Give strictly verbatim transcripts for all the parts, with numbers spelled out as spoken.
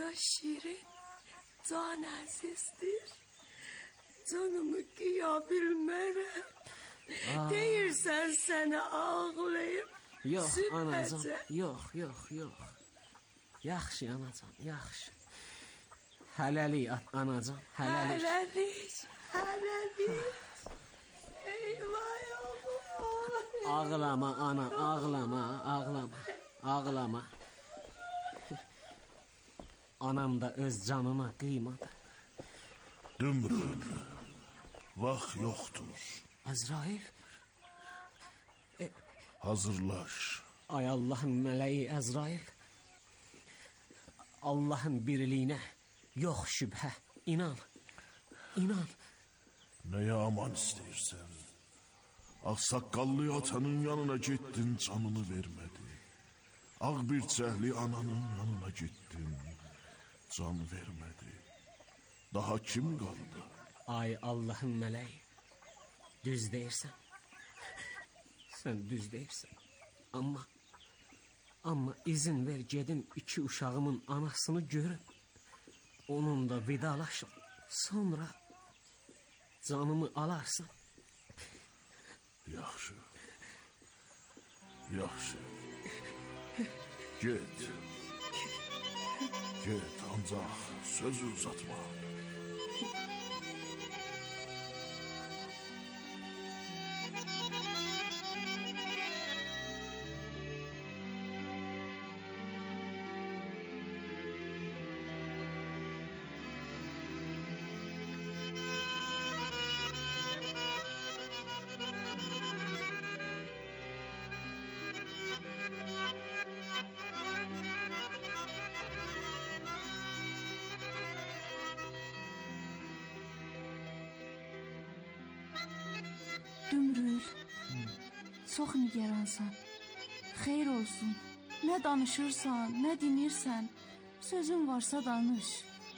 Dünya şirin, can əzizdir. Canımı qıya bilmərəm. Deyirsən sənə ağlayım. Yox, sübhəcə. Anacan, yox, yox, yox. Yaxşı, Anacan, yaxşı. Hələlik, Anacan, hələlik. Hələlik, hələlik. Eyvay oğlum. Ağlama, ana, ağlama, ağlama, ağlama. Anam da öz canına qıymadı. Dümrül, vaxt yoxdur. Əzrail. E, Hazırlaş. Ay Allahın mələyi Əzrail. Allahın birliyinə yox şübhə. İnan, inan. Nəyə aman istəyirsən? Ağsaqqallı atanın yanına getdin, canını vermədi. Ağ bir cəhli ananın yanına getdin, can vermədi. Daha kim qaldı? Ay Allahın mələyi. Düz deyirsən. Sən düz deyirsən. Amma, amma izin ver gedim iki uşağımın anasını görüb. Onunla vidalaşım. Sonra canımı alarsan. Yaxşı. Yaxşı. Get. Get, ancaq sözü uzatma. Dümrül, çox nigeransan. Xeyr olsun. Nə danışırsan, nə dinirsən, sözün varsa danış.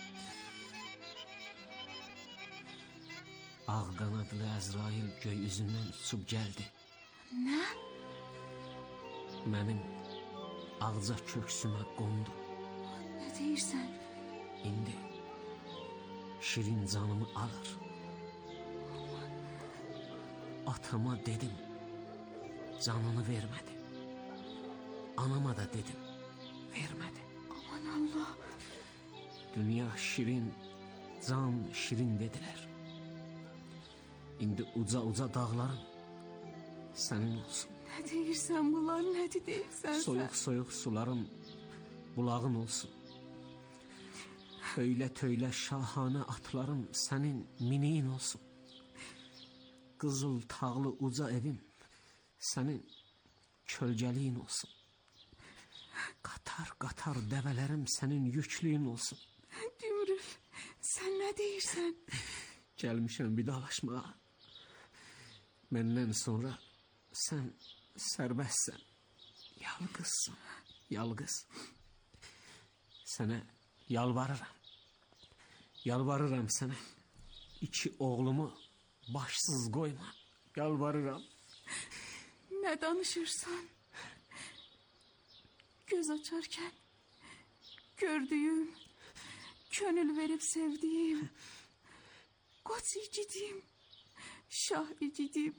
Ağ qanadlı Əzrail göy üzündən uçub gəldi. Nə? Mənim ağca köksümə qondu. Nə deyirsən? İndi şirin canımı alır. Atama dedim, canını vermədi. Anama da dedim, vermədi. Aman Allah. Dünya şirin, can şirin dedilər. İndi uca uca dağlarım sənin olsun. Nə deyirsən bunlar, nə deyirsən sən? Soyuq soyuq suların bulağın olsun. Töylə töylə şahanə atlarım sənin miniyin olsun. Qızıl tağlı uca evim sənin kölgəliyin olsun. Qatar qatar dəvələrim sənin yüklüyün olsun. Dümrül, sən nə deyirsən? Gəlmişəm vidalaşmağa. Məndən sonra sən sərbəstsən. Yalqızsın, yalqız. Sənə yalvarıram. Yalvarıram sənə. İki oğlumu başsız qoyma. Yalvarıram. Nə danışırsan? Göz açarkən gördüyüm, könül verib sevdiyim, qoç igidim, şah igidim.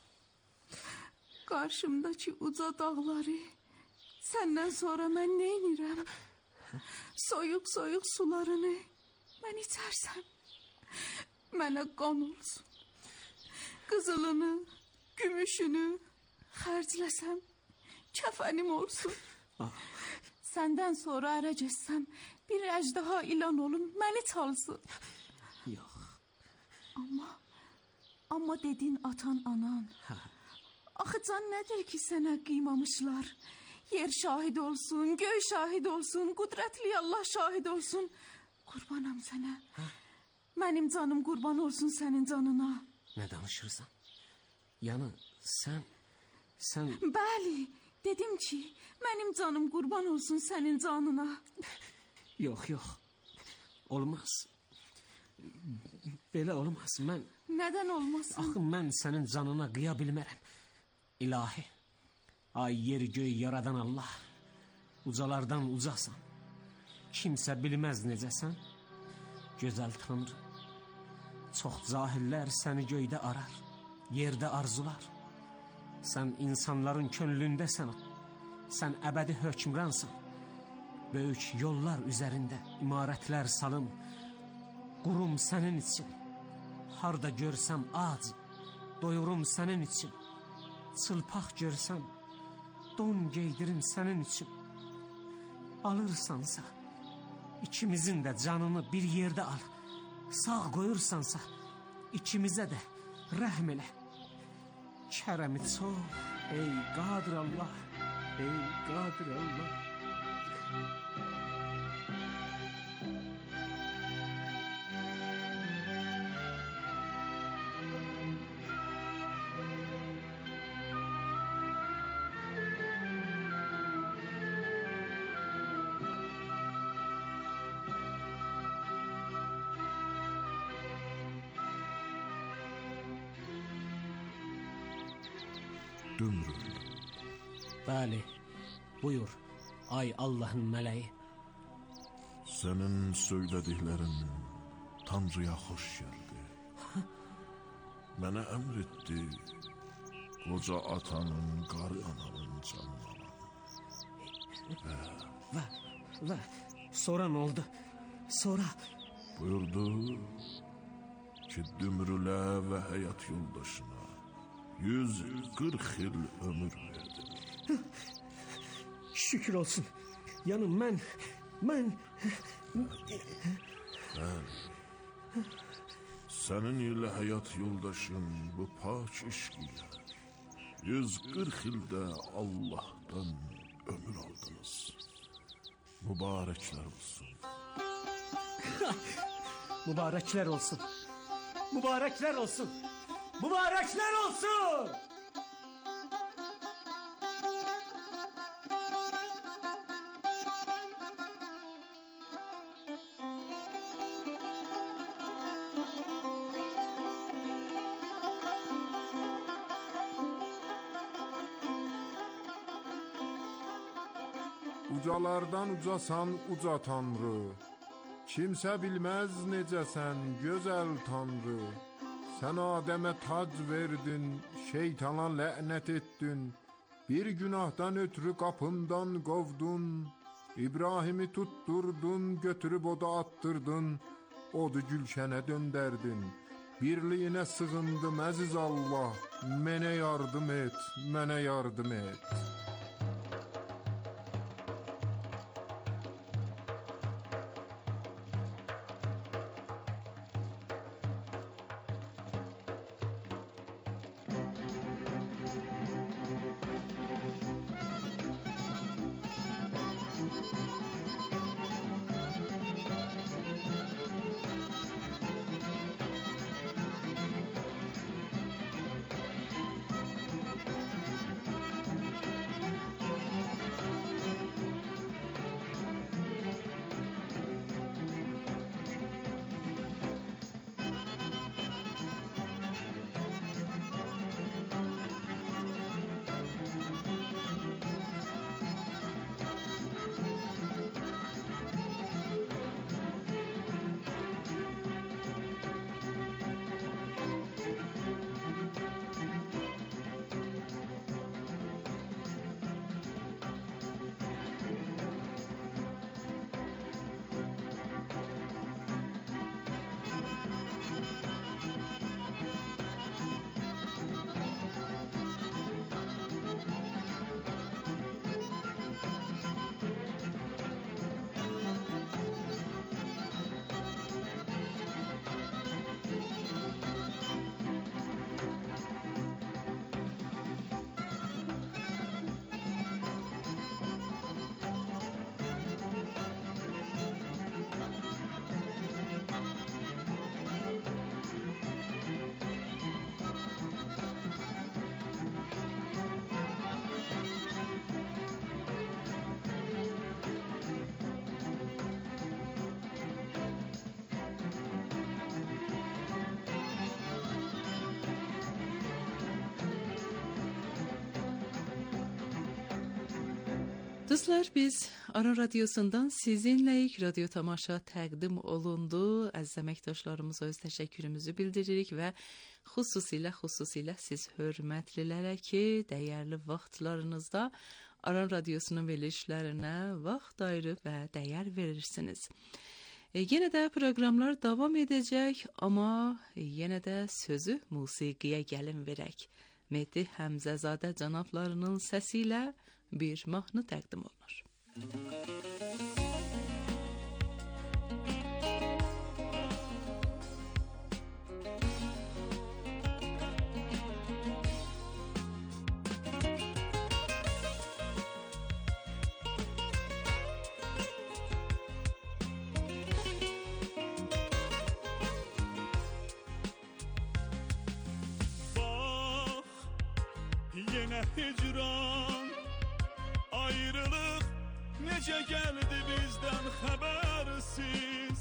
Qarşımdakı uca dağları səndən sonra mən neynirəm? Soyuq soyuq sularını mən içərsəm, mənə qan olsun. Qızılını, gümüşünü xərcləsəm, kəfənim olsun. Ah. Səndən sonra ərə getsəm, bir əjdaha ilan olum, məni çalsın. Yox. Amma, amma dedin atan anan. Hə. Axı can nədir ki sənə qıymamışlar? Yer şahid olsun, göy şahid olsun, qudrətli Allah şahid olsun. Qurbanam sənə. Hə? Mənim canım qurban olsun sənin canına. Nə danışırsan? Yəni sən, sən... Bəli, dedim ki, mənim canım qurban olsun sənin canına. Yox, yox, olmaz. Belə olmaz, mən... Nədən olmasın? Axı mən sənin canına qıya bilmərəm. İlahi, ay yer göy yaradan Allah, ucalardan ucasan. Kimsə bilməz necəsən, gözəl Tanrı. Çox cahillər səni göydə arar, yerdə arzular. Sən insanların könlündəsən, sən əbədi hökmransan. Böyük yollar üzərində imarətlər salım, qurum sənin üçün. Harda görsəm ac, doyurum sənin üçün. Çılpaq görsəm, don geydirim sənin üçün. Alırsansa, ikimizin də canını bir yerdə al. Sağ qoyursansa, ikimizə də rəhm elə. Kərəmi çox, ey qadir Allah, ey qadir Allah. Dümrül. Bəli, buyur, ay Allahın mələyi. Senin söylədiklərin Tanrıya xoş gəldi. Mənə əmr etdi, qoca atanın, qarı ananın canını alan. Və, və, sonra nə oldu? Sonra? Buyurdu ki, Dümrülə və həyat yoldaşına yüz qırx il ömür verdim. Şükür olsun. Yani mən, mən... Bəli. Sənin ilə həyat yoldaşın bu pak işq ilə yüz qırx ildə Allah'tan ömür aldınız. Mübarəklər olsun. Mübarəklər olsun. Mübarəklər olsun. Mübarəklər olsun. Ucalardan ucasan uca Tanrı, kimsə bilməz necəsən gözəl Tanrı. Sən Adəmə tac verdin, şeytana lənət etdin, bir günahdan ötürü qapından qovdun, İbrahimi tutturdun, götürüb oda attırdın, odu gülşənə döndərdin. Birliyinə sığındım əziz Allah, mənə yardım et, mənə yardım et. Dostlar, biz Aran Radyosu'ndan sizinleyik. Radyo Tamaşa təqdim olundu. Əziz əməkdaşlarımıza öz təşəkkürümüzü bildiririk və xüsusilə xüsusilə siz hörmətlilərə ki, dəyərli vaxtlarınızda Aran Radyosu'nun verilişlərinə vaxt ayırıb və dəyər verirsiniz. E, yenə də proqramlar davam edəcək, amma yenə də sözü musiqiyə gəlin verək. Mehdi Həmzəzadə cənablarının səsi ilə bir mahnı təqdim olunur. Yine hicran, ayrılık nece geldi bizden habersiz.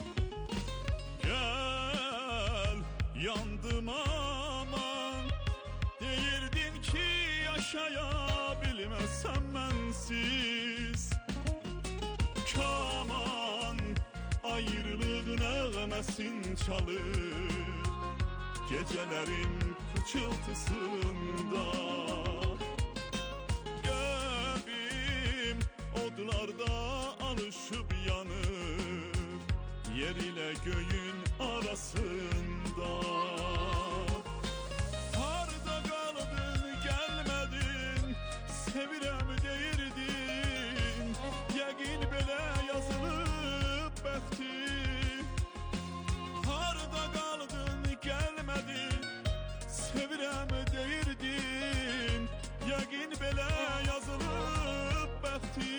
Gel yandım aman, deyirdin ki yaşayabilmezsem mensiz. Kaman ayrılığın ağlamasın çalır, gecelerin pıçıltısında. Göbüm odlarda alışıp yanır, yer ile göğün arasında. Harda kaldın gelmedin, sevirem deyirdin, yəqin belə yazılıp bəxti. Harda kaldın gelmedin, sevirem deyirdin, yəqin belə yazılıb bəxti.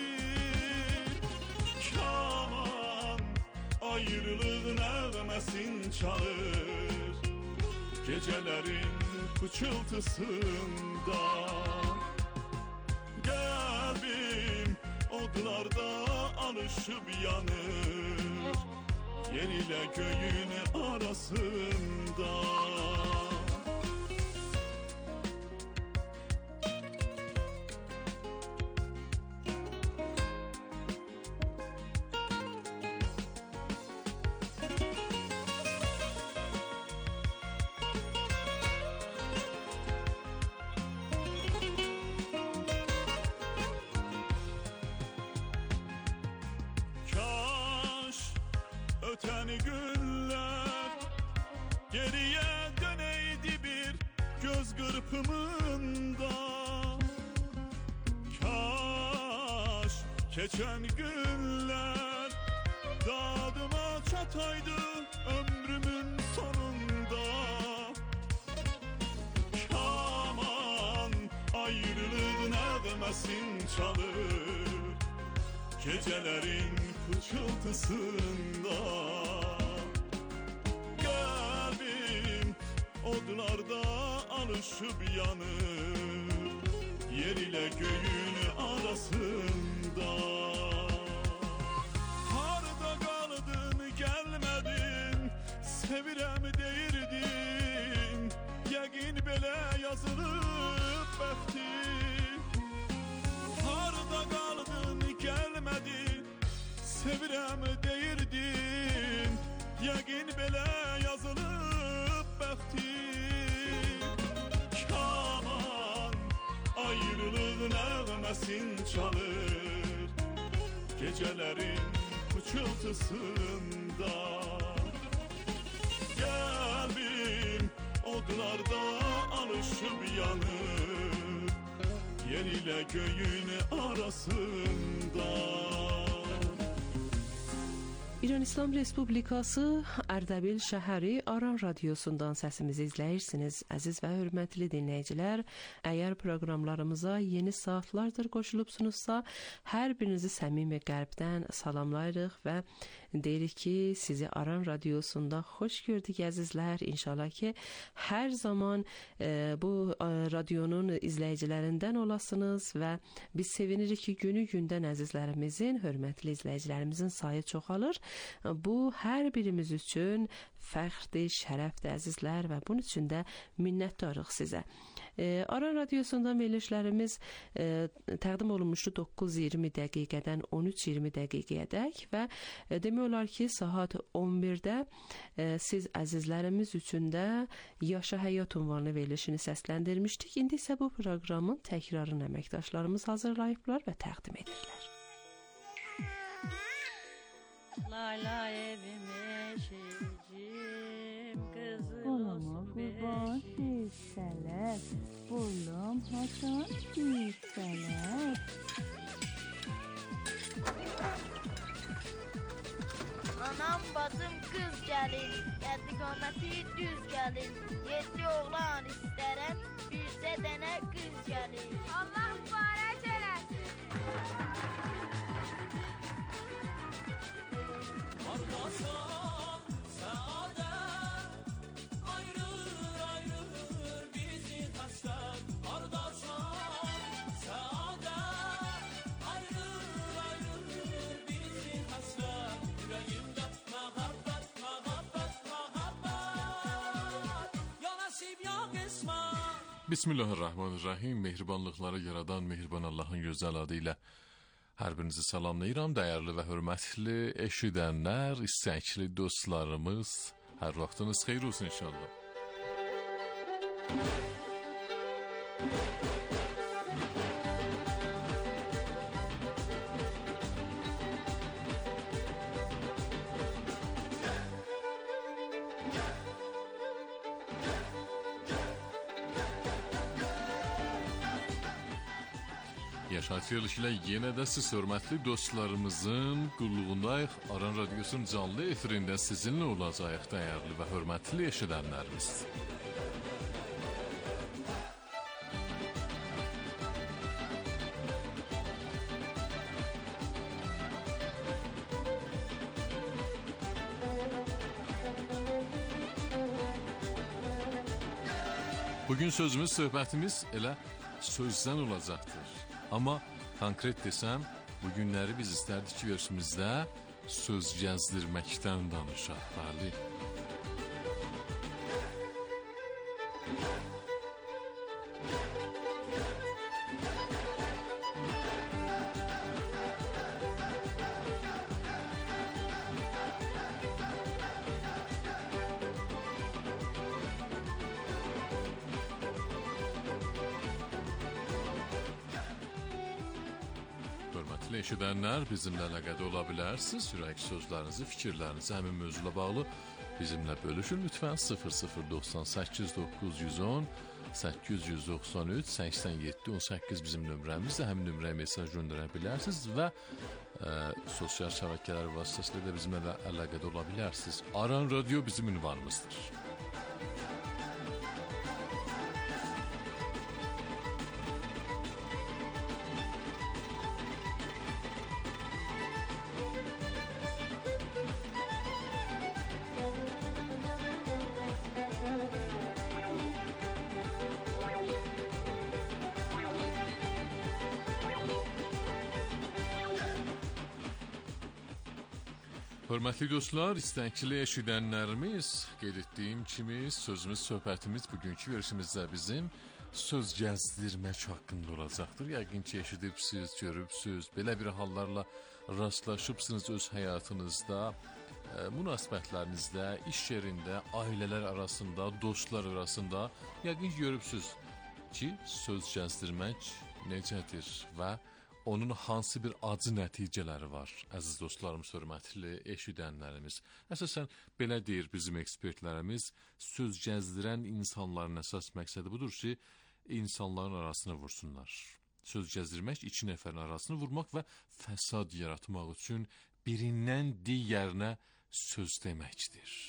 Kaman ayrılığın əğməsin çalır, gecələrin pıçıltısında. Qəlbim odlarda alışıb yanır, yer ilə göğün arasında. Öten günler geriye döneydi bir göz kırpımında. Kaş geçen günler dadıma çataydı ömrümün sonunda. Kaman ayrılığın ağlamasın çalır, gecelerin pıçıltısında. Kalbim odlarda alışıp yanır, yer ile göğün arasında. Harda kaldın gelmedin, sevirem deyirdin, yəqin belə yazılıb bəxti. Harda kaldın gelmedin, sevirem deyirdin, yəqin belə yazılıb bəxti. Kaman ayrılığın əğməsin çalır, gecələrin pıçıltısında. Qəlbim odlarda alışıb yanır, yer ilə göğün arasında. İran İslam Respublikası Ərdəbil şəhəri Aran Radyosu'ndan səsimizi izləyirsiniz. Əziz və hörmətli dinləyicilər, əgər proqramlarımıza yeni saatlardır qoşulubsunuzsa, hər birinizi səmimi qəlbdən salamlayırıq və deyirik ki, sizi Aran Radyosu'nda xoş gördük əzizlər. İnşallah ki, hər zaman e, bu e, radyonun izləyicilərindən olasınız və biz sevinirik ki, günü gündən əzizlərimizin, hörmətli izləyicilərimizin sayı çoxalır. Bu hər birimiz üçün üçün fəxrdir, şərəfdir əzizlər və bunun üçün də minnətdarıq sizə. E, Aran Radiosundan verilişlərimiz e, təqdim olunmuşdu doqquz iyirmi dəqiqədən on üç iyirmi dəqiqəyədək və e, demək olar ki, saat on birdə e, siz əzizlərimiz üçün də Yaşa Həyat ünvanlı verilişini səsləndirmişdik. İndi isə bu proqramın təkrarını əməkdaşlarımız hazırlayıblar və təqdim edirlər. Lay lay evime şecim kızılım kurban hisseler, buldum Hasan hisseler. Anam bacım kız gelin, geldi qamati düz gelin. Yedi oğlan isterem, yüzde dene kız gelin. Allah mübarək eləsin. Ardasan saadet, ayrılır ayrılır bizi hasret. Ardasan saadet, ayrılır ayrılır bizi hasret. Yüreğimde muhabbet, muhabbet, muhabbet. Ya nasip ya kısmet. Bismillahirrahmanirrahim. Mehribanlıqları yaradan mehriban Allahın gözəl adıyla hər birinizi salamlayıram. Dəyərli və hörmətli eşidənlər, istəkli dostlarımız, hər vaxtınız xeyir olsun inşallah. Yaşayış ilə yenə də siz hörmətli dostlarımızın qulluğundayıq. Aran Radiosunun canlı efirində sizinlə olacaq dəyərli və hörmətli eşidənlərimiz. Bugün sözümüz, söhbətimiz elə sözdən olacaqdır. Amma konkret desəm, bu günləri biz istərdik ki, verişimizdə söz gəzdirməkdən danışaq, bəli. Hörmətli eşidənlər, bizimlə əlaqədə ola bilərsiniz. Ürək sözlərinizi, fikirlərinizi həmin mövzuyla bağlı bizimlə bölüşün. Lütfən sıfır sıfır doxsan səkkiz doqquz yüz on səkkiz yüz doxsan üç səksən yeddi on səkkiz bizim nömrəmizdir. Həmin nömrəyə mesaj göndərə bilərsiniz və ə, sosial şəbəkələr vasitəsilə də bizimlə əlaqədə ola bilərsiniz. Aran Radio bizim ünvanımızdır. Hörmətli dostlar, istəkli eşidənlərimiz, qeyd etdiyim kimi sözümüz, söhbətimiz bugünkü verişimizdə bizim söz gəzdirmək haqqında olacaqdır. Yəqin ki, eşidibsiz, görübsiz, belə bir hallarla rastlaşıbsınız öz həyatınızda, e, münasibətlərinizdə, iş yerində, ailələr arasında, dostlar arasında. Yəqin ki, görübsiz ki, söz gəzdirmək necədir və onun hansı bir acı nəticələri var, əziz dostlarımız, hörmətli eşidənlərimiz. Əsasən, belə deyir bizim ekspertlərimiz, söz gəzdirən insanların əsas məqsədi budur ki, insanların arasını vursunlar. Söz gəzdirmək, iki nəfərin arasını vurmaq və fəsad yaratmaq üçün birindən digərinə söz deməkdir.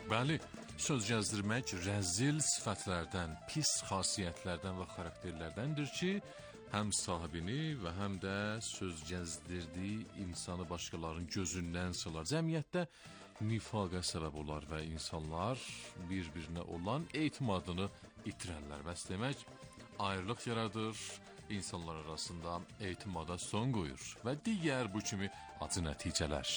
Bəli, söz gəzdirmək rəzil sifətlərdən, pis xasiyyətlərdən və xarakterlərdəndir ki, həm sahibini və həm də söz gəzdirdiyi insanı başqalarının gözündən salar. Cəmiyyətdə nifaqa səbəb olar və insanlar bir-birinə olan etimadını itirərlər. Bəs demək, ayrılıq yaradır, insanlar arasında etimada son qoyur və digər bu kimi acı nəticələr.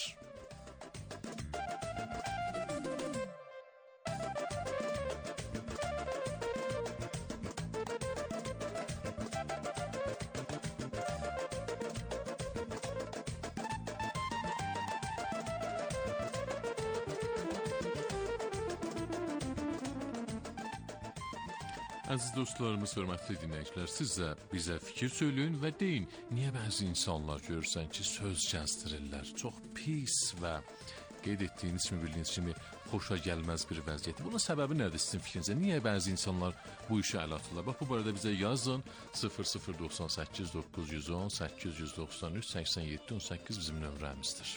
Əziz dostlarımız, hörmətli dinləyicilər, siz də bizə fikir söyləyin və deyin, niyə bəzi insanlar görürsən ki, söz gəzdirirlər, çox pis və qeyd etdiyiniz kimi, bildiyiniz kimi xoşa gəlməz bir vəziyyət. Bunun səbəbi nədir sizin fikrinizə? Niyə bəzi insanlar bu işə əl atırlar? Bax, bu barədə bizə yazın. sıfır sıfır doxsan səkkiz doqquz yüz on səkkiz yüz doxsan üç səksən yeddi on səkkiz bizim nömrəmizdir.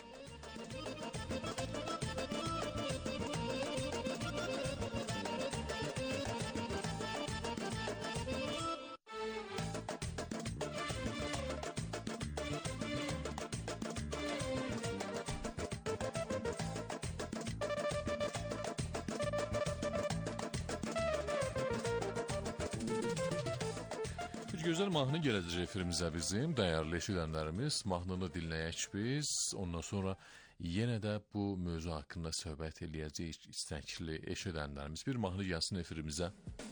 Gözəl mahnı gələcək efirimizə bizim, dəyərli eşidənlərimiz. Mahnını dinləyək biz, ondan sonra yenə də bu mövzu haqqında söhbət eləyəcək istəkli eşidənlərimiz. Bir mahnı gəlsin efirimizə.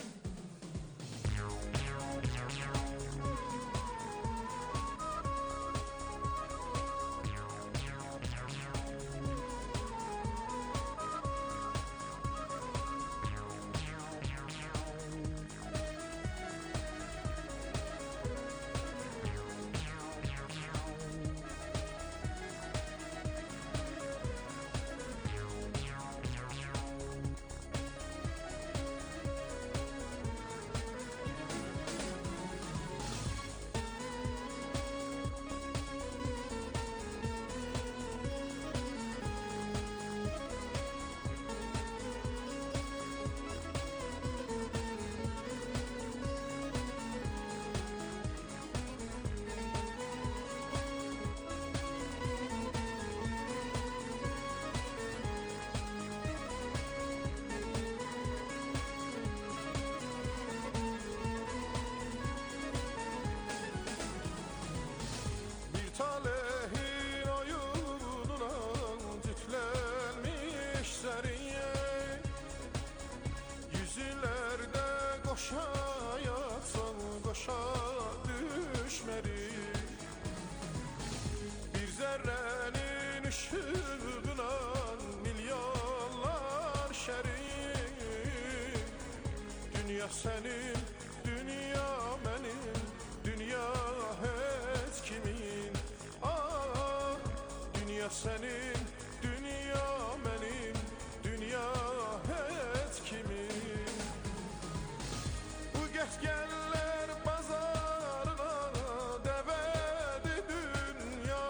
Senin, dünya benim, dünya hiç kimin. Ah, dünya senin, dünya benim, dünya hiç kimin. Bu geçgenler pazarına devedi dünya.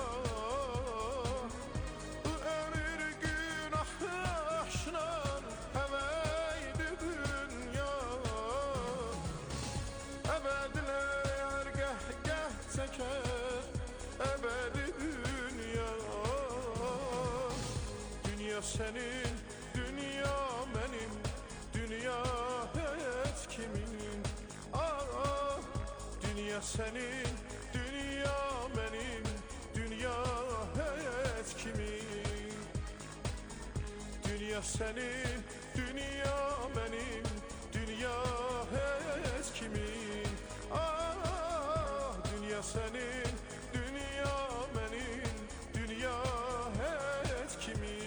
Bu ömür günah aşnan heveydi dünya. Ebediler geh geh çeker ebedi dünya. Dünya senin, dünya benim, dünya hiç kimin. Ah, dünya senin, dünya benim, dünya hiç kimin. Dünya senin, dünya benim, dünya hiç kimin. Ah, dünya senin, dünya benim, dünya hiç kimin.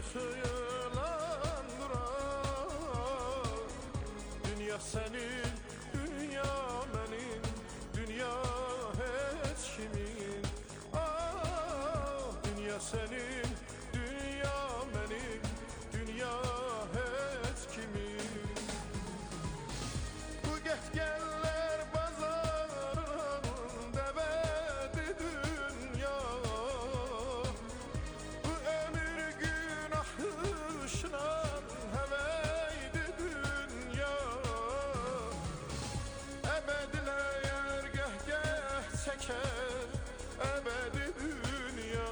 yıkılan durar. Dünya senin, dünya benim, dünya hiç kimin. Ah, dünya senin, dünya benim, dünya hiç kimin. Bu gehgeller bazarın devedi dünya. Bu ömür günahışlan heveydi dünya. Ebedine yer gehgeh çeker ebedi dünya.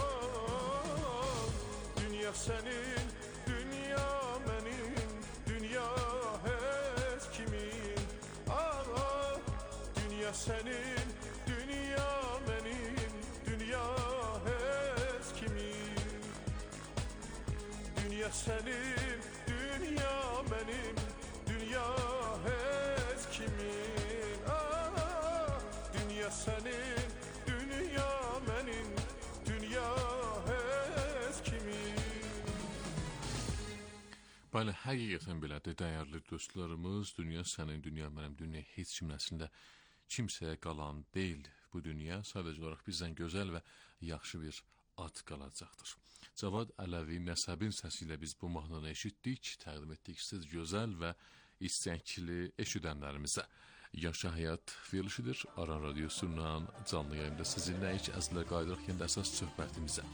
Dünya senin, dünya benim, dünya hiç kimin. Ah, dünya senin, dünya benim, dünya hiç kimin. Dünya senin, dünya benim, dünya hiç kimin. Ah, dünya senin, dünya benim, dünya hiç kimin. Bəli, həqiqətən belədir, dəyərli dostlarımız. Dünya sənin, dünya mənim, dünya heç kim nəslində kimsəyə qalan deyil. Bu dünya sadəcə olaraq bizdən gözəl və yaxşı bir ad qalacaqdır. Cavad Ələvi Nəsəbin səsi ilə biz bu mahnını eşitdik, təqdim etdik siz gözəl və istəkli eşidənlərimizə. Yaşa Həyat verilişidir. Aran Radiosundan canlı yayında sizinləyik. Əzlər qayıdırıq yenə də əsas söhbətimizə.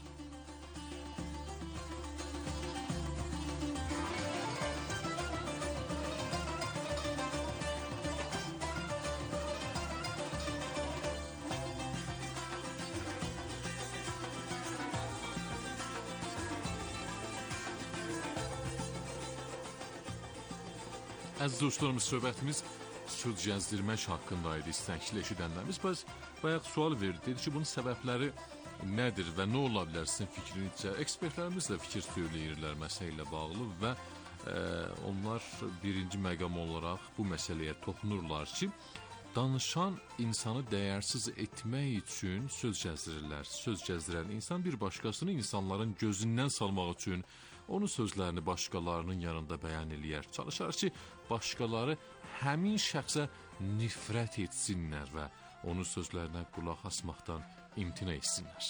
Əziz dostlarımız, söhbətimiz söz gəzdirmək haqqında idi istəkli eşidənlərimiz. Bəs bayaq sual verdi, dedi ki, bunun səbəbləri nədir və nə ola bilər sizin fikrincə? Ekspertlərimiz də fikir söyləyirlər məsələ ilə bağlı və e, onlar birinci məqam olaraq bu məsələyə toxunurlar ki, danışan insanı dəyərsiz etmək üçün söz gəzdirirlər. Söz gəzdirən insan bir başqasını insanların gözündən salmaq üçün onun sözlərini başqalarının yanında bəyan eləyər. Çalışar ki, başqaları həmin şəxsə nifrət etsinlər və onun sözlərinə qulaq asmaqdan imtina etsinlər.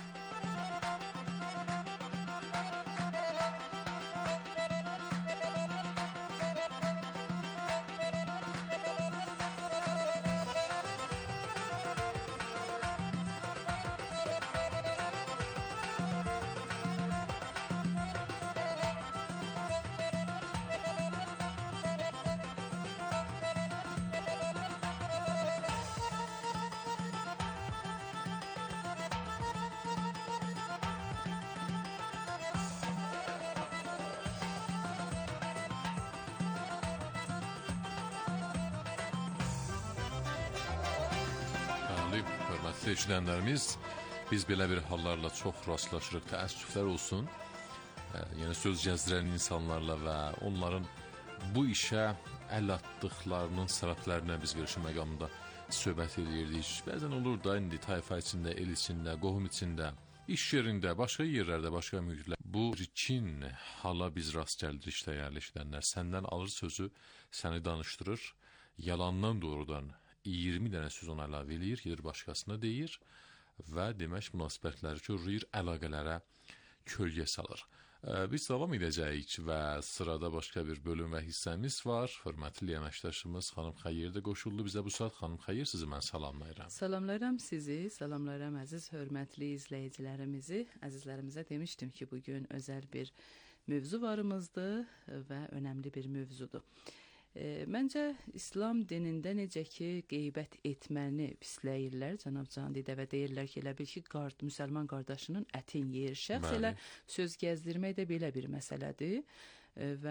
Hörmətli eşidənlərimiz, biz belə bir hallarla çox rastlaşırıq, təəssüflər olsun. Yəni söz gəzdirən insanlarla və onların bu işə əl atdıqlarının səbəblərinə biz verişi məqamında söhbət edirdik. Bəzən olur da indi tayfa içində, el içində, qohum içində, iş yerində, başqa yerlərdə, başqa mühitlər. Bu rikin hala biz rast gəldik dəyərli eşidənlər. Səndən alır sözü, səni danışdırır, yalandan doğrudan iyirmi dənə söz ona əlavə eləyir, gedir başqasına deyir və demək münasibətləri körləyir, əlaqələrə kölgə salır. Biz davam edəcəyik və sırada başqa bir bölüm və hissəmiz var. Hörmətli əməkdaşımız xanım Xəyir də qoşuldu bizə bu saat. Xanım Xəyir, sizi mən salamlayıram. Salamlayıram sizi, salamlayıram əziz hörmətli izləyicilərimizi. Əzizlərimizə demişdim ki, bugün özəl bir mövzu varımızdır və önəmli bir mövzudur. E, məncə İslam dinində necə ki qeybət etməni pisləyirlər, cənab Candidə və deyirlər ki, elə bil ki, qard, müsəlman qardaşının ətin yeyir. Şəxs elə söz gəzdirmək də belə bir məsələdir e, və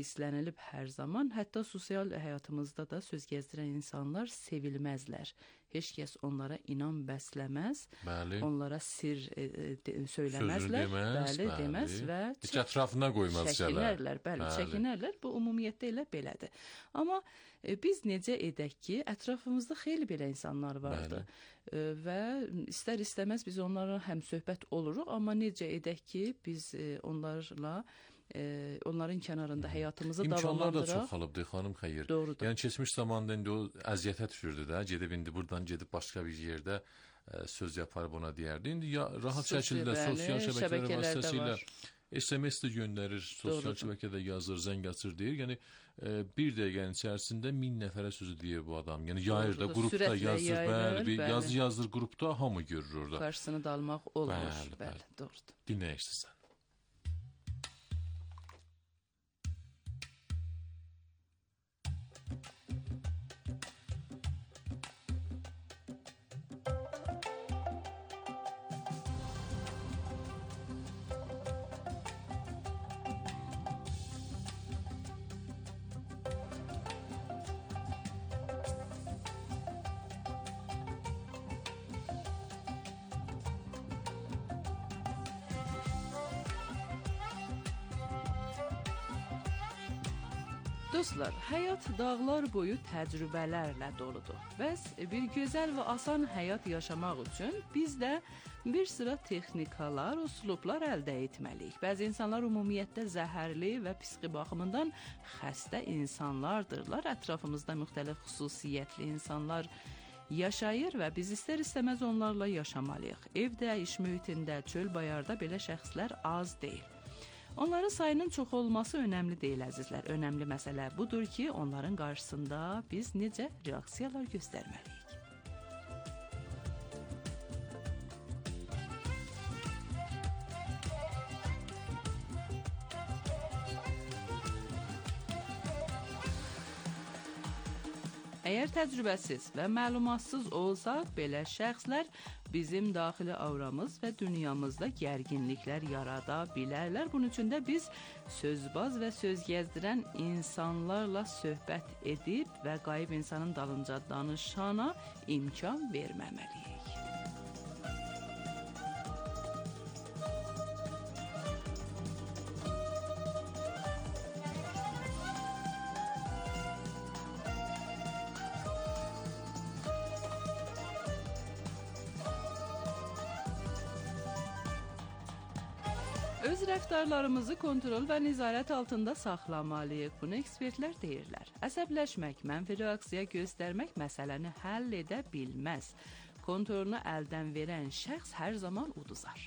pislənilib hər zaman. Hətta sosial həyatımızda da söz gəzdirən insanlar sevilməzlər. heç kəs onlara inam bəsləməz, Bəli. onlara sir e, de, söyləməzlər, Sözünü deməz, bəli, bəli. deməz və Heç ətrafına qoymaz çəkinərlər, bəli, Bəli. çəkinərlər. Bu ümumiyyətdə elə belədir. Amma e, biz necə edək ki, ətrafımızda xeyli belə insanlar vardır. E, və istər-istəməz biz onlarla həm söhbət oluruq, amma necə edək ki, biz e, onlarla e, onların kənarında həyatımızı İmkanlar da davamlandıraq. çoxalıbdır, xanım Xeyir. Doğrudur. Yəni keçmiş zamanda indi o əziyyətə düşürdü də, gedib indi buradan gedib başqa bir yerdə ə, söz yaparıb ona deyərdi. İndi ya rahat Xüsusi, şəkildə bəli, sosial şəbəkələr şəbəkələrdə vasitəsilə var. S M S də göndərir, sosial Doğrudur. şəbəkədə yazır, zəng açır deyir. Yəni ə, bir dəqiqənin içərisində min nəfərə sözü deyir bu adam. Yəni yayır da, Doğrudur, qrupda sürətlə yazır, yayılır, bəli, bir bəli. yazı yazdır qrupda, hamı görür orada. Qarşısını da almaq olmur. Bəli, Bəli, bəli. doğrudur. Dinləyək sizdən. Dostlar, həyat dağlar boyu təcrübələrlə doludur. Bəs bir gözəl və asan həyat yaşamaq üçün biz də bir sıra texnikalar, üslublar əldə etməliyik. Bəzi insanlar ümumiyyətlə zəhərli və psixi baxımından xəstə insanlardırlar. Ətrafımızda müxtəlif xüsusiyyətli insanlar yaşayır və biz istər-istəməz onlarla yaşamalıyıq. Evdə, iş mühitində, çöl-bayarda belə şəxslər az deyil. Onların sayının çox olması önəmli deyil, əzizlər. Önəmli məsələ budur ki, onların qarşısında biz necə reaksiyalar göstərməliyik. Əgər təcrübəsiz və məlumatsız olsaq, belə şəxslər bizim daxili avramız və dünyamızda gərginliklər yarada bilərlər. Bunun üçün də biz sözbaz və söz gəzdirən insanlarla söhbət edib və qayıb insanın dalınca danışana imkan verməməliyik. Öz rəftarlarımızı kontrol və nəzarət altında saxlamalıyıq. Bunu ekspertlər deyirlər. Əsəbləşmək, mənfi reaksiya göstərmək məsələni həll edə bilməz. Kontrolunu əldən verən şəxs hər zaman uduzar.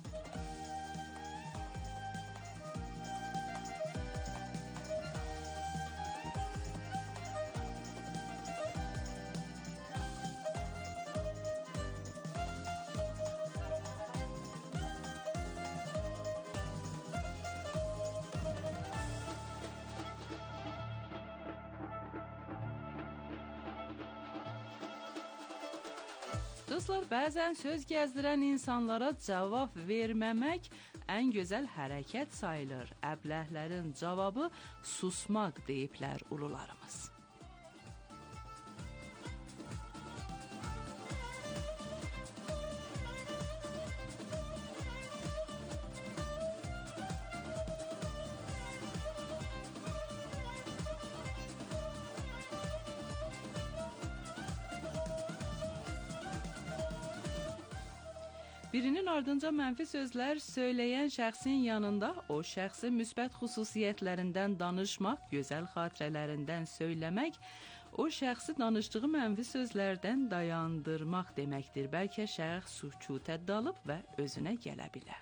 Dostlar, bəzən söz gəzdirən insanlara cavab verməmək ən gözəl hərəkət sayılır. Əbləhlərin cavabı susmaq deyiblər ulularımız. Birinin ardınca mənfi sözlər söyləyən şəxsin yanında o şəxsin müsbət xüsusiyyətlərindən danışmaq, gözəl xatirələrindən söyləmək, o şəxsi danışdığı mənfi sözlərdən dayandırmaq deməkdir. Bəlkə şəxs sükutə dalıb və özünə gələ bilər.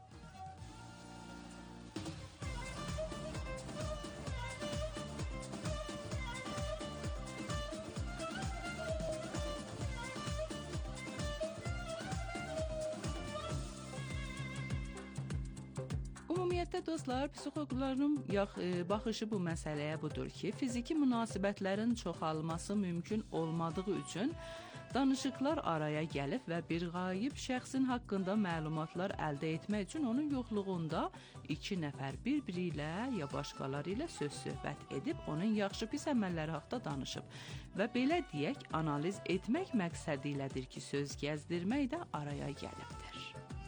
Ümumiyyətlə dostlar, psixoloqların baxışı bu məsələyə budur ki, fiziki münasibətlərin çoxalması mümkün olmadığı üçün Danışıqlar araya gəlib və bir qayıb şəxsin haqqında məlumatlar əldə etmək üçün onun yoxluğunda iki nəfər bir-biri ilə ya başqaları ilə söz-söhbət edib onun yaxşı pis əməlləri haqqında danışıb və belə deyək, analiz etmək məqsədi ilədir ki, söz gəzdirmək də araya gəlibdir.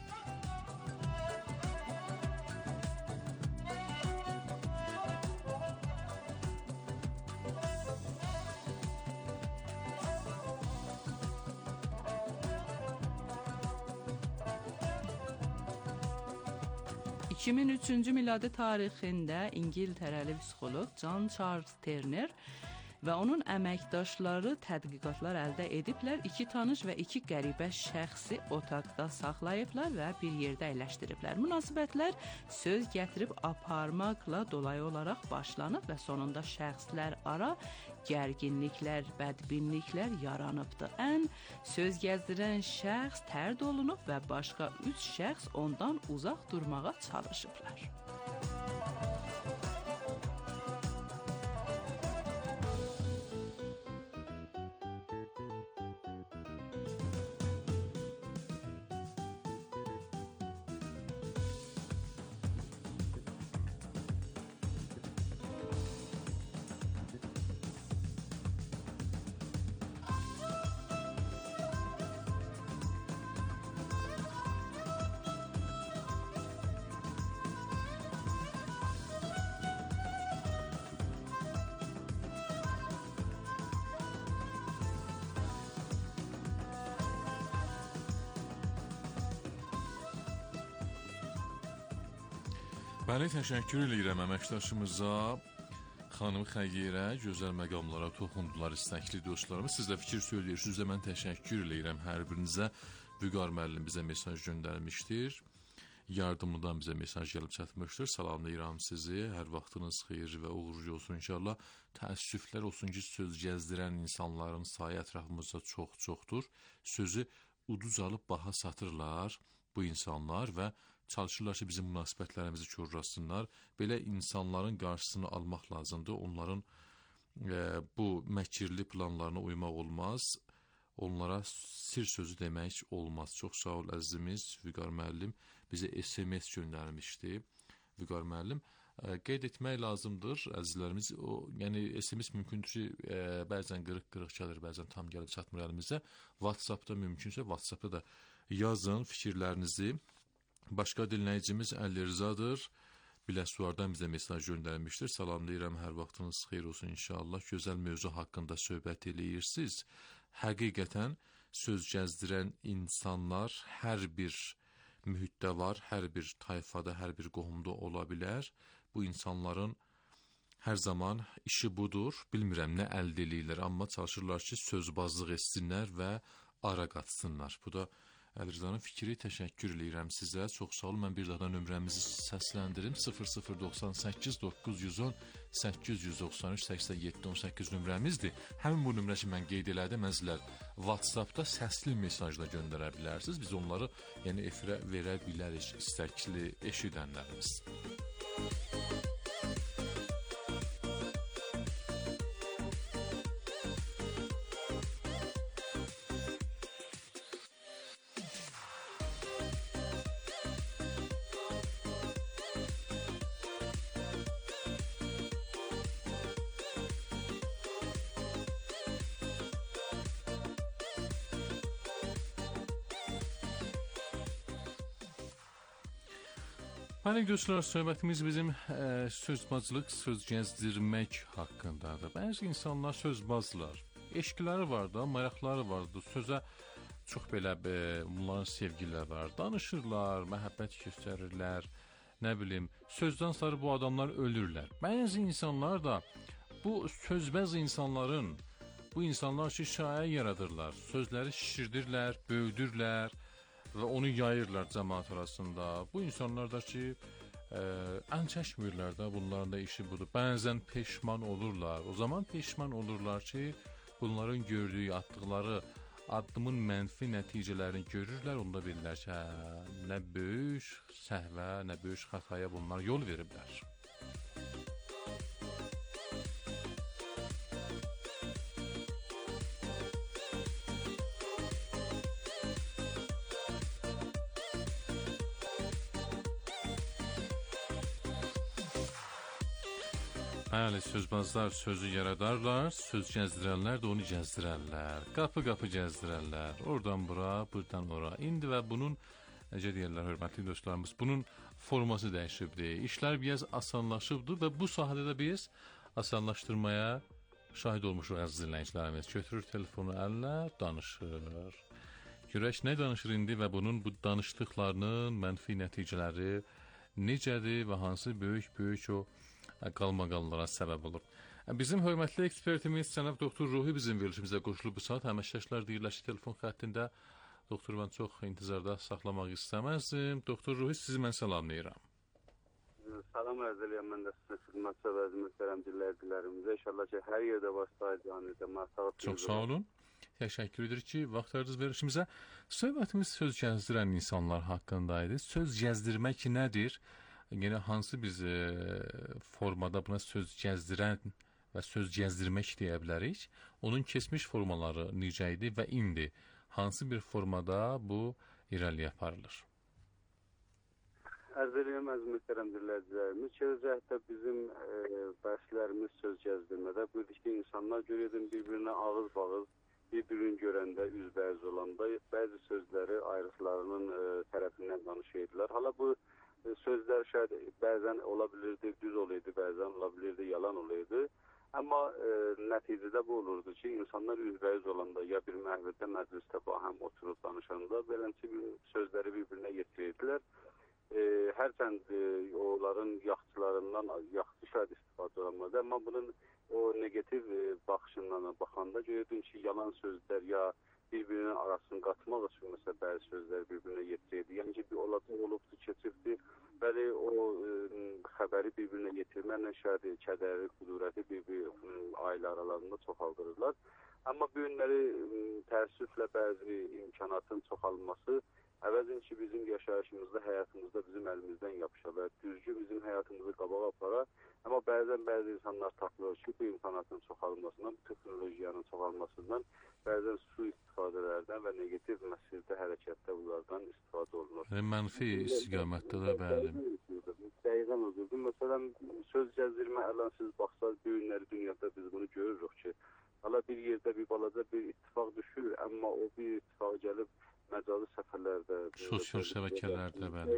iki min üçüncü miladi tarixində İngiltərəli psixoloq John Charles Turner və onun əməkdaşları tədqiqatlar əldə ediblər. İki tanış və iki qəribə şəxsi otaqda saxlayıblar və bir yerdə əyləşdiriblər. Münasibətlər söz gətirib aparmaqla dolayı olaraq başlanıb və sonunda şəxslər ara gərginliklər, bədbinliklər yaranıbdı. Ən söz gəzdirən şəxs tərd olunub və başqa üç şəxs ondan uzaq durmağa çalışıblar. Bəli, təşəkkür edirəm əməkdaşımıza, xanım Xəyrə, gözəl məqamlara toxundular istəkli dostlarımız. Siz də fikir söyləyirsiniz, mən təşəkkür edirəm hər birinizə. Vüqar müəllim bizə mesaj göndərmişdir. Yardımından bizə mesaj gəlib çatmışdır. Salamlayıram sizi. Hər vaxtınız xeyir və uğurlu olsun inşallah. Təəssüflər olsun ki, söz gəzdirən insanların sayı ətrafımızda çox-çoxdur. Sözü uduz alıb baha satırlar bu insanlar və çalışırlar ki, bizim münasibətlərimizi korlasınlar. Belə insanların qarşısını almaq lazımdır. Onların e, bu məkirli planlarına uymaq olmaz. Onlara sir sözü demək olmaz. Çox sağ ol əzizimiz Vüqar müəllim bizə S M S göndərmişdi. Vüqar müəllim e, qeyd etmək lazımdır əzizlərimiz. O, yəni S M S mümkündür ki, e, bəzən qırıq-qırıq gəlir, bəzən tam gəlib çatmır əlimizə. WhatsApp-da mümkünsə WhatsApp-da da yazın fikirlərinizi. Başqa dinləyicimiz Əli Rızadır. Biləsuvardan bizə mesaj göndərmişdir. Salamlayıram, hər vaxtınız xeyir olsun inşallah. Gözəl mövzu haqqında söhbət eləyirsiniz. Həqiqətən söz gəzdirən insanlar hər bir mühitdə var, hər bir tayfada, hər bir qohumda ola bilər. Bu insanların hər zaman işi budur. Bilmirəm nə əldə eləyirlər, amma çalışırlar ki, sözbazlıq etsinlər və ara qatsınlar. Bu da Əli Rızanın fikri. Təşəkkür edirəm sizə. Çox sağ olun. Mən bir daha nömrəmizi səsləndirim. sıfır sıfır doxsan səkkiz doqquz yüz on səkkiz yüz doxsan üç səksən yeddi on səkkiz nömrəmizdir. Həmin bu nömrə ki, mən qeyd elədim, əzizlər, WhatsApp-da səsli mesajla göndərə bilərsiniz. Biz onları yəni efirə verə bilərik istəkli eşidənlərimiz. Hani dostlar, söhbətimiz bizim e, sözbazlıq, söz gəzdirmək haqqındadır. Bəzi insanlar sözbazlar, eşqləri var da, maraqları var da, sözə çox belə e, bunların sevgiləri var. Danışırlar, məhəbbət göstərirlər, nə bilim, sözdən sonra bu adamlar ölürlər. Bəzi insanlar da bu sözbəz insanların, bu insanlar ki, şayə yaradırlar, sözləri şişirdirlər, böyüdürlər və onu yayırlar cəmaat arasında. Bu insanlar da ki, e, ən çəkmirlər də, bunların da işi budur. Bəzən peşman olurlar. O zaman peşman olurlar ki, bunların gördüyü, atdıqları addımın mənfi nəticələrini görürlər. Onda bilirlər ki, hə, nə böyük səhvə, nə böyük xətaya bunlar yol veriblər. Bəli, sözbazlar sözü yaradarlar, söz gəzdirənlər də onu gəzdirərlər. Qapı-qapı gəzdirərlər. Oradan bura, buradan ora. İndi və bunun, necə deyirlər, hörmətli dostlarımız, bunun forması dəyişibdir. İşlər biraz asanlaşıbdır və bu sahədə də biz asanlaşdırmaya şahid olmuşuq əziz dinləyicilərimiz. Götürür telefonu əlinə, danışır. Görək nə danışır indi və bunun bu danışdıqlarının mənfi nəticələri necədir və hansı böyük-böyük o qalmaqallara səbəb olur. Bizim hörmətli ekspertimiz cənab doktor Ruhi bizim verilişimizə qoşulub bu saat. Əməkdaşlar deyirlər ki, telefon xəttində. Doktor, mən çox intizarda saxlamaq istəməzdim. Doktor Ruhi, sizi mən salamlayıram. Salam ərz eləyəm, mən də sizə xidmət səbəzi mühtərəm dinləyicilərimizə. İnşallah ki, hər yerdə başlayacağınızda məsləhət. Çox sağ olun. Təşəkkür edirik ki, vaxt ayırdınız verilişimizə. Söhbətimiz söz gəzdirən insanlar haqqında idi. Söz gəzdirmək nədir? Yenə hansı biz e, formada buna söz gəzdirən və söz gəzdirmək deyə bilərik? Onun keçmiş formaları necə idi və indi hansı bir formada bu irəliyə aparılır? Ərz eləyəm, əziz mühtərəm dinləyicilərimiz, gələcəkdə bizim e, bəhslərimiz söz gəzdirmədə bu idi ki, insanlar görürdün bir-birinə ağız-bağız, bir-birini görəndə, üzbəyüz olanda bəzi sözləri ayrıqlarının e, tərəfindən danışırdılar. Hala bu sözlər şayad bəzən ola bilirdi, düz olaydı, bəzən ola bilirdi, yalan olaydı. Amma e, nəticədə bu olurdu ki, insanlar üzbəyiz olanda ya bir məhvədə, məclisdə həm oturub danışanda beləncə sözləri bir-birinə yetirdilər. E, hərçənd e, onların yaxçılarından yaxçı şayad istifadə olamadı. Amma bunun o negativ e, baxışından baxanda gördün ki, yalan sözlər ya bir-birinin arasını qatmaq üçün məsələn bəzi sözlər bir-birinə yetirirdi. Yəni ki, bir olacaq olubdu, keçirdi. Bəli, o e, xəbəri bir-birinə yetirməklə şəhədi, kədəri, qudurəti bir-bir ailə aralarında çoxaldırırlar. Amma bu günləri təəssüflə bəzi imkanatın çoxalması əvəzin ki, bizim yaşayışımızda, həyatımızda bizim əlimizdən yapışa və düzgün bizim həyatımızı qabağa apara. Amma bəzən bəzi insanlar tapılır ki, bu imkanatın çoxalmasından, texnologiyanın çoxalmasından, bəzən su istifadələrdən və negativ məsirdə, hərəkətdə bunlardan istifadə olunur. Yəni, mənfi istiqamətdə də bəli. Dəqiqən özürdür. Məsələn, söz gəzdirmə əlan siz baxsaz, bu günləri dünyada biz bunu görürük ki, hala bir yerdə bir balaca bir ittifaq düşür, amma o bir ittifaq gəlib məcalı səfərlərdə, sosial şəbəkələrdə bəli.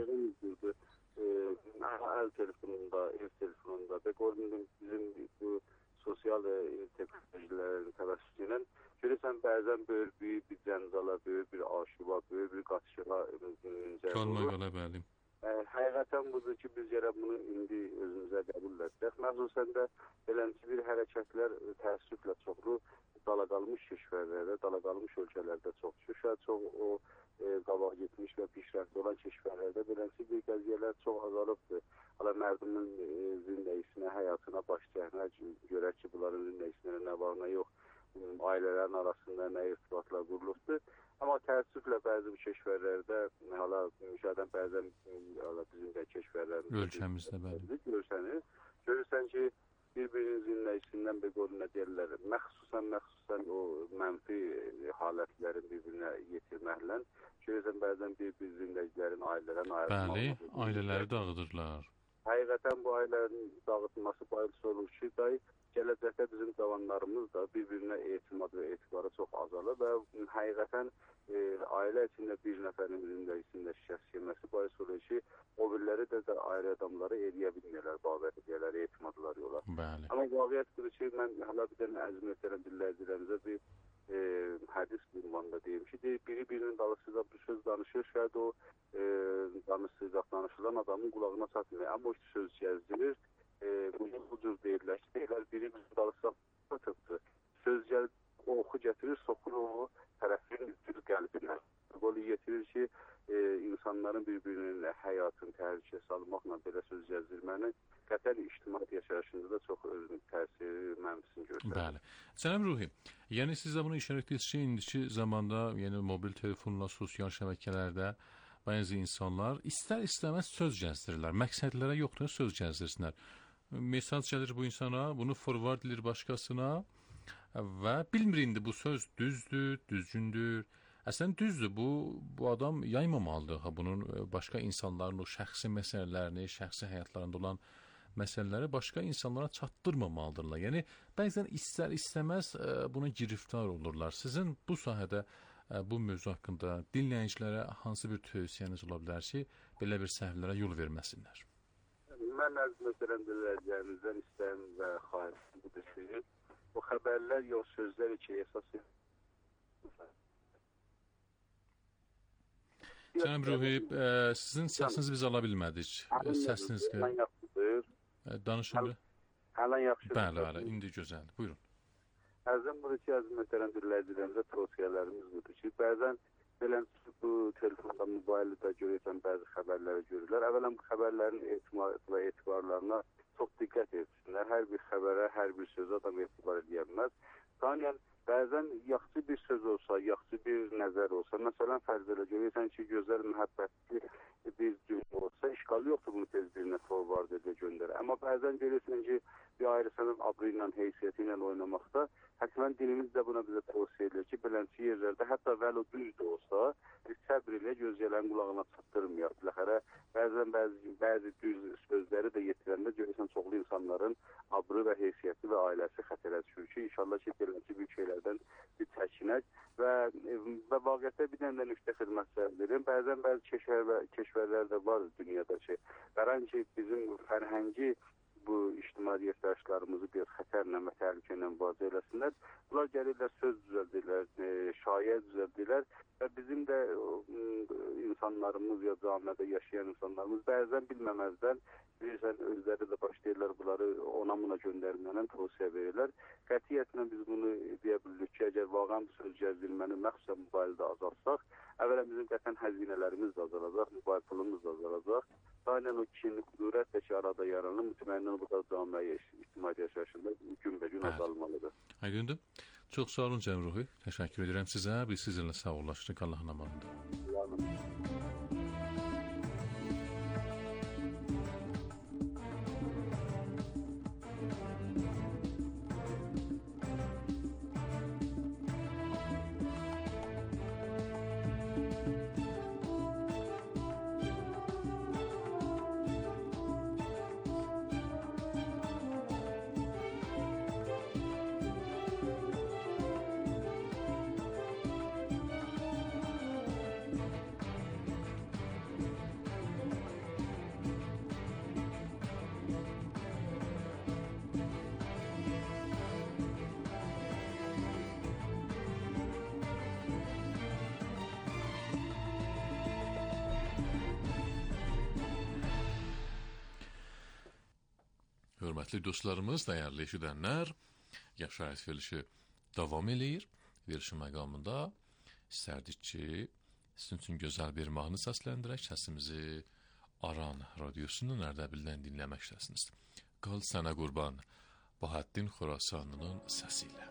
Əl telefonunda, ev telefonunda və bizim bu sosial teknolojilərin təvəssütü ilə görürsən bəzən böyük büyük bir cəncala, böyük bir aşıba, böyük bir qaçışığa qalmaqala bəli. Həqiqətən budur ki, biz gərək bunu indi özümüzə qəbul edək. Məxsusən də beləncə bir hərəkətlər təəssüflə çoxlu dalaqalmış keşvərlərdə, dalaqalmış ölkələrdə çox düşür. Çox o e, qabaq getmiş və pişrəfdə olan keşvərlərdə beləncə bir qəziyyələr çox azalıbdır. Hala mərdumun e, zindəyisinə, həyatına baş çəkmək görək ki, bunların zindəyisinə nə var, nə yox, ailələrin arasında nə irtibatlar qurulubdur. Amma təəssüflə bəzi bu keşvərlərdə, hala müşahidən bəzən hala bizim də keşvərlərimiz ölkəmizdə bəli. Görürsəniz, görürsən ki, bir-birinin zinləyisindən bir qoluna deyirlər, məxsusən, məxsusən o mənfi halətlərin bir-birinə yetirməklə, görürsən bəzən bir-bir zinləyicilərin ailələrin ayrılmalı. Bəli, ailələri dağıdırlar. Həqiqətən bu ailələrin dağıtılması bayılısı olur ki, dahi gələcəkdə bizim cavanlarımız da bir-birinə etimad və etibarı çox azalır və həqiqətən e, ailə içində bir nəfərin zinləyisində şikəst yeməsi bayısı olur ki, o biriləri də, də ayrı adamları eləyə bilmirlər, babət edələr, etimadlar yola. Bəli. Amma vaqiyyət budur ki, mən hala bir dənə əziz möhtərəm dinləyicilərimizə bir e, hədis ünvanında deyim ki, deyir, biri birinin dalısıyla bir söz danışır, şayad o e, danışacaq, danışılan adamın qulağına çatmıyor. Amma o söz gəzdirir, e, bunu bu cür deyirlər ki, deyirlər, biri bizim dalısıyla çatıbdır. Söz gəl, o oxu gətirir, soxur o tərəfin üstür qəlbinə. Qolu yetirir ki, e, insanların bir-birinin həyatını təhlükəyə salmaqla, belə söz gəzdirməklə qətəl ictimaiyyət yaşayışında da çox özünün təsiri, mənfisini göstərir. Bəli. Cənab Ruhi, yəni siz də bunu işarət etdiniz ki, indiki zamanda, yəni mobil telefonla, sosial şəbəkələrdə bəzi insanlar istər-istəməz söz gəzdirirlər. Məqsədlərə yoxdur, söz gəzdirsinlər. Mesaj gəlir bu insana, bunu forward edilir başqasına və bilmir indi bu söz düzdür, düzgündür. Əslən düzdür, bu, bu adam yaymamalıdır. Ha, bunun başqa insanların o şəxsi məsələlərini, şəxsi həyatlarında olan məsələləri başqa insanlara çatdırmamalıdırlar. Yəni bəzən istər istəməz ə, buna giriftar olurlar. Sizin bu sahədə ə, bu mövzu haqqında dinləyicilərə hansı bir tövsiyəniz ola bilər ki, belə bir səhvlərə yol verməsinlər? Mən az məsələn dinləyicilərimizdən istəyim və xahişim budur ki, bu xəbərlər yox sözlər ki, əsas Cənab Ruhi, ə, sizin səsinizi biz ala bilmədik. Səsiniz danışın. Hələ yaxşı. Bəli, bəli, indi gözəldir. Buyurun. Əzəm budur ki, əziz mühtərəm dinləyicilərimizə tövsiyələrimiz budur ki, bəzən belən bu telefonda, mobildə görürsən bəzi xəbərləri görürlər. Əvvələn bu xəbərlərin etibar və etibarlarına çox diqqət etsinlər. Hər bir xəbərə, hər bir sözə adam etibar edə bilməz. Saniyən bəzən yaxşı bir söz olsa, yaxşı bir nəzər olsa, məsələn fərz elə görürsən ki, gözəl, məhəbbətli bir cümlə olsa, işğalı yoxdur bunu tez birinə forward edə göndərə. Amma bəzən görürsən ki, bir ayrısının abrı ilə, heysiyyəti ilə oynamaqda, hətta dilimiz də buna bizə tövsiyə edilir ki, belənçi yerlərdə hətta vəli düz də olsa, biz səbr ilə gözləyən qulağına çatdırmayaq. Biləxərə, bəzən bəzi, bəzi düz sözləri də yetirəndə görürsən çoxlu insanların abrı və heysiyyəti və ailəsi xətərə düşür ki, inşallah ki, belənçi bir şeylərdən bir çəkinək və, və vaqiətdə bir dənə də nüftə xidmət səhvdirim. Bəzən bəzi keşvər və keşvərlər də var dünyada ki, qaran ki, bizim fərhəngi bu ictimaiyyət yaşlarımızı bir xətərlə və təhlükə ilə mübarizə eləsinlər. Bunlar gəlirlər, söz düzəldirlər, e, şayə düzəldirlər və bizim də e, insanlarımız ya camiədə yaşayan insanlarımız bəzən bilməməzdən bilirsən, özləri də başlayırlar bunları ona buna göndərməklə tövsiyə verirlər. Qətiyyətlə biz bunu deyə bilirik ki, əgər vaqan söz gəzdirməni məxsusən mobildə azalsaq, əvvələn bizim qətən həzinələrimiz də azalacaq, mobil pulumuz da azalacaq. Aynen o kişinin qudurətlə ki, arada yaranır, mütəmənnin bu da camiə ictimaiyyət yaşayışında gün-bə-gün azalmalıdır. Aydındır. Çox sağ olun Cəm Ruhi. Təşəkkür edirəm sizə. Biz sizinlə sağollaşdıq. Allahın amanında. Hörmətli dostlarımız, dəyərli eşidənlər, yaşayış verilişi davam eləyir. Verilişin məqamında istərdik ki, sizin üçün gözəl bir mahnı səsləndirək. Səsimizi Aran radiosunun Ərdəbildən dinləməkdəsiniz. Qal sənə qurban, Bahəddin Xorasanlının səsi ilə.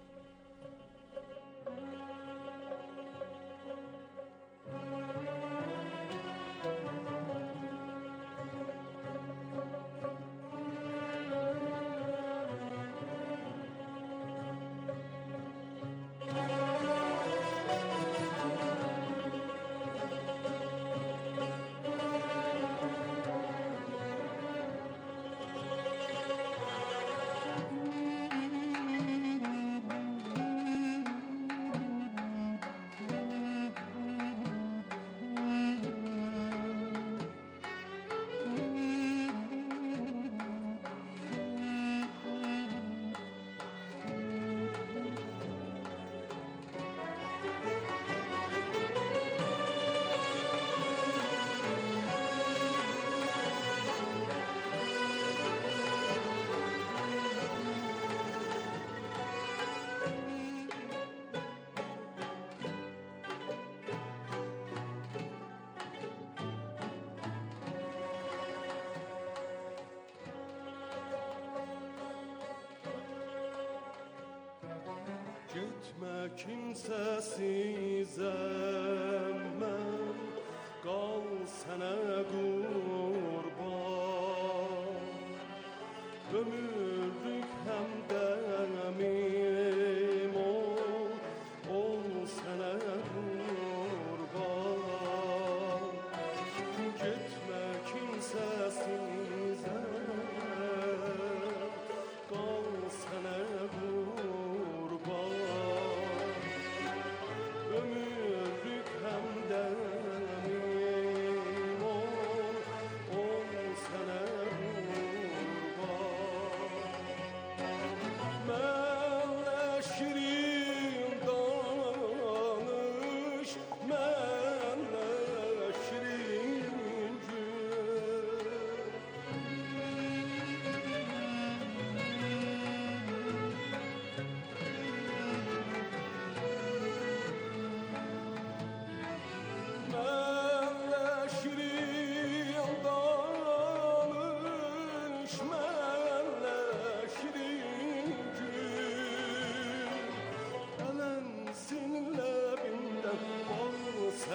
Gitme kimsesizem mən, qal sənə qurban. Ömürlük həmdəmim ol, ol sənə qurban. Gitme kimsesizem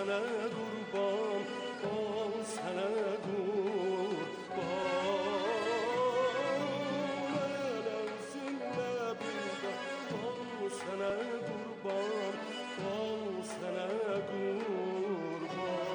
sənə qurban, ol sənə qurban. Ələmsin ləbində, ol sənə qurban, ol sənə qurban.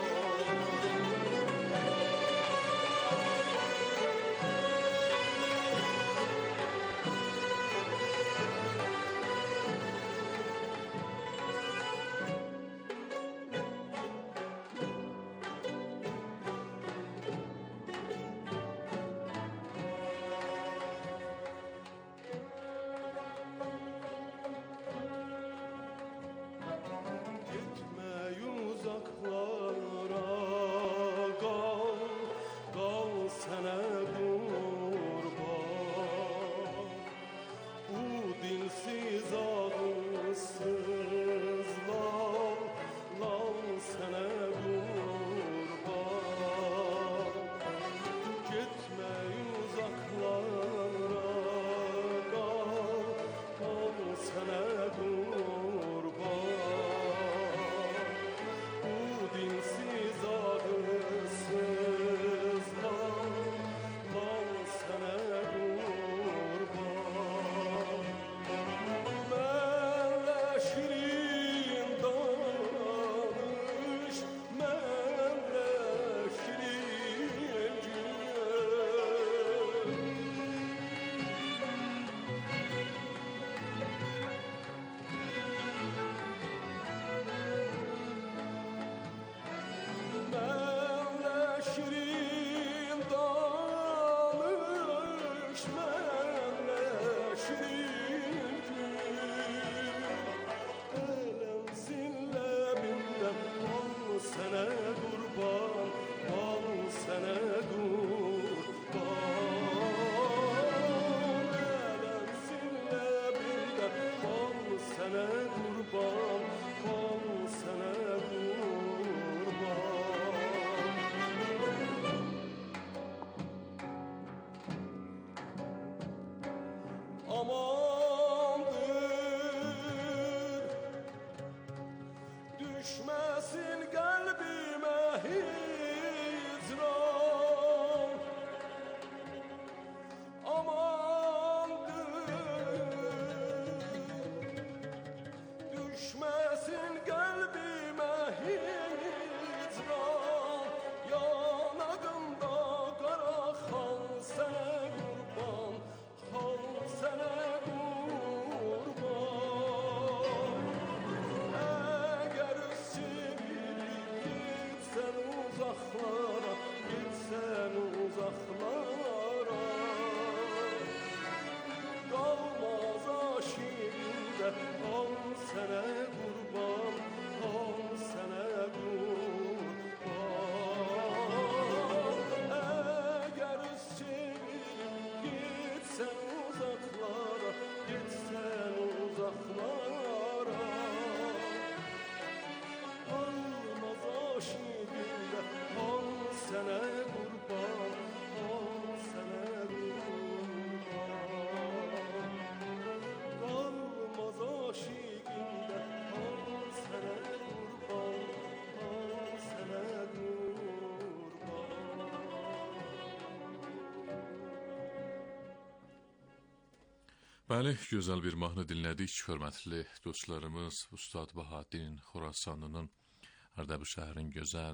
Bəli, gözəl bir mahnı dinlədik. Hörmətli dostlarımız, Ustad Bahadin Xorasanlının Ardabil şəhərin gözəl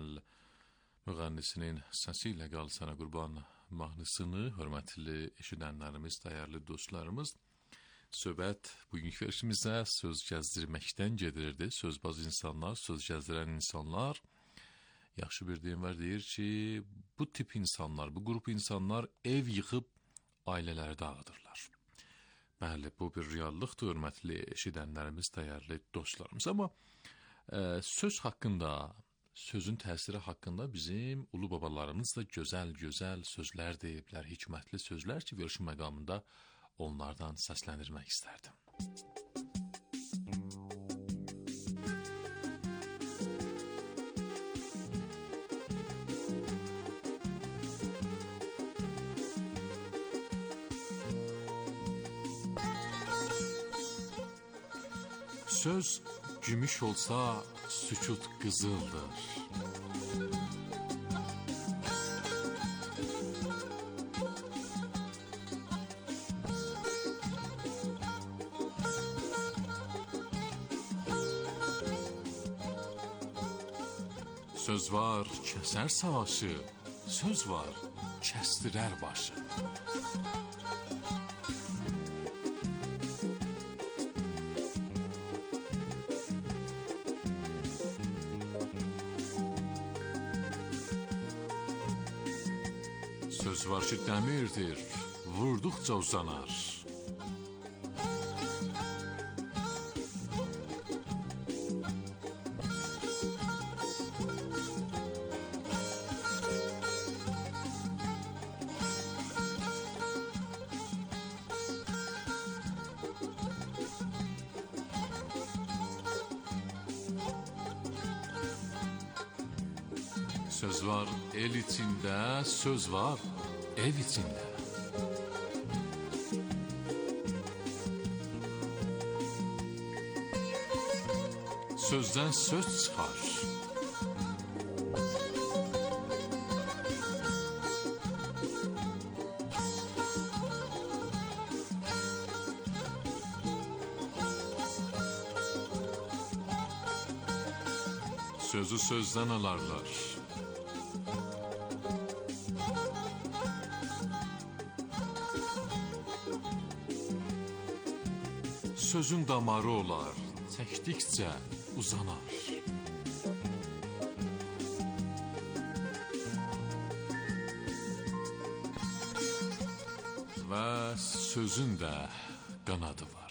müğənnisinin səsi ilə Qal Sənə Qurban mahnısını hörmətli eşidənlərimiz, dəyərli dostlarımız, söhbət bugünkü verişimizə söz gəzdirməkdən gedirdi. Sözbaz insanlar, söz gəzdirən insanlar, yaxşı bir deyim var, deyir ki, bu tip insanlar, bu qrup insanlar ev yıxıb ailələri dağıdırlar. Bəli, bu bir reallıqdır, hörmətli eşidənlərimiz, dəyərli dostlarımız. Amma e, söz haqqında, sözün təsiri haqqında bizim ulu babalarımız da gözəl-gözəl sözlər deyiblər, hikmətli sözlər ki, verişin məqamında onlardan səsləndirmək istərdim. Söz gümüş olsa sükut qızıldır. Söz var, kəsər savaşı, söz var, kəsdirər başı. Söz var ki, dəmirdir, vurduqca uzanar. Söz var el içində, söz var ev içində. Sözdən söz çıxar. Sözü sözdən alarlar. Sözün damarı olar, çəkdikcə uzanar. Və sözün də qanadı var.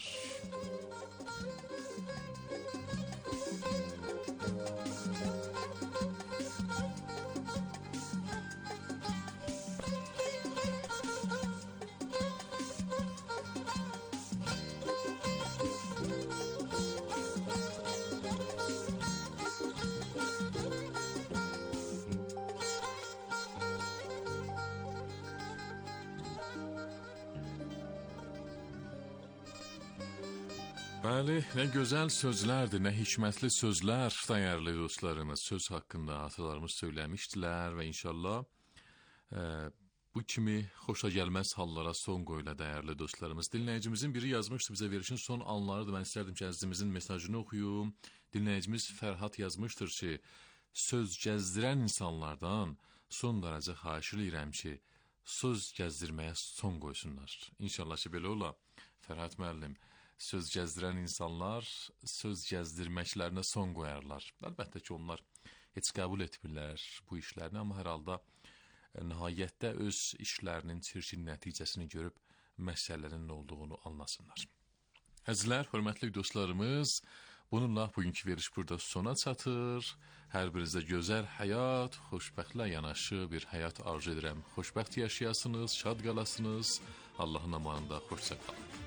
Bəli, nə gözəl sözlərdir, nə hikmətli sözlər, dəyərli dostlarımız. Söz haqqında atalarımız söyləmişdilər və inşallah e, bu kimi xoşa gəlməz hallara son qoyula dəyərli dostlarımız. Dinləyicimizin biri yazmışdı bizə verişin son anlarıdır. Mən istərdim ki, əzizimizin mesajını oxuyum. Dinləyicimiz Fərhad yazmışdır ki, söz gəzdirən insanlardan son dərəcə xahiş edirəm ki, söz gəzdirməyə son qoysunlar. İnşallah ki, belə ola. Fərhad müəllim, söz gəzdirən insanlar söz gəzdirməklərinə son qoyarlar. Əlbəttə ki, onlar heç qəbul etmirlər bu işlərini, amma hər halda nəhayətdə öz işlərinin çirkin nəticəsini görüb məsələlərin nə olduğunu anlasınlar. Əzizlər, hörmətli dostlarımız, bununla bugünkü veriş burada sona çatır. Hər birinizə gözəl həyat, xoşbəxtlə yanaşı bir həyat arzu edirəm. Xoşbəxt yaşayasınız, şad qalasınız. Allahın amanında xoşça qalın.